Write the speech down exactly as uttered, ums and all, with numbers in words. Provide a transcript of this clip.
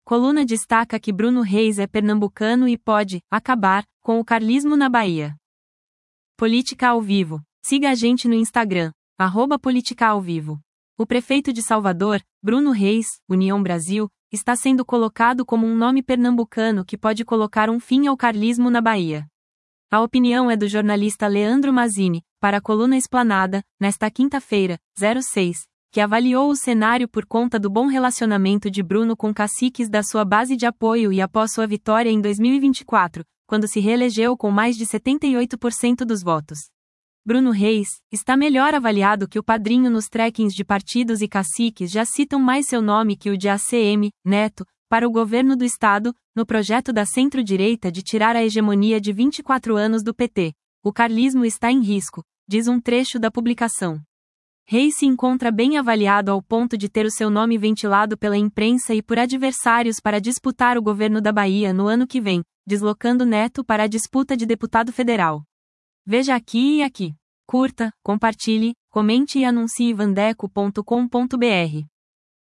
Coluna destaca que Bruno Reis é pernambucano e pode acabar com o carlismo na Bahia. Política ao vivo. Siga a gente no Instagram, arroba Política ao Vivo. O prefeito de Salvador, Bruno Reis, União Brasil, está sendo colocado como um nome pernambucano que pode colocar um fim ao carlismo na Bahia. A opinião é do jornalista Leandro Mazzini, para a coluna Esplanada, nesta quinta-feira, seis, que avaliou o cenário por conta do bom relacionamento de Bruno com caciques da sua base de apoio e após sua vitória em dois mil e vinte e quatro, quando se reelegeu com mais de setenta e oito por cento dos votos. Bruno Reis está melhor avaliado que o padrinho nos trackings de partidos e caciques já citam mais seu nome que o de A C M, Neto, para o governo do estado, no projeto da centro-direita de tirar a hegemonia de vinte e quatro anos do P T. O carlismo está em risco, diz um trecho da publicação. Reis se encontra bem avaliado ao ponto de ter o seu nome ventilado pela imprensa e por adversários para disputar o governo da Bahia no ano que vem, deslocando Neto para a disputa de deputado federal. Veja aqui e aqui. Curta, compartilhe, comente e anuncie vandeco ponto com ponto br.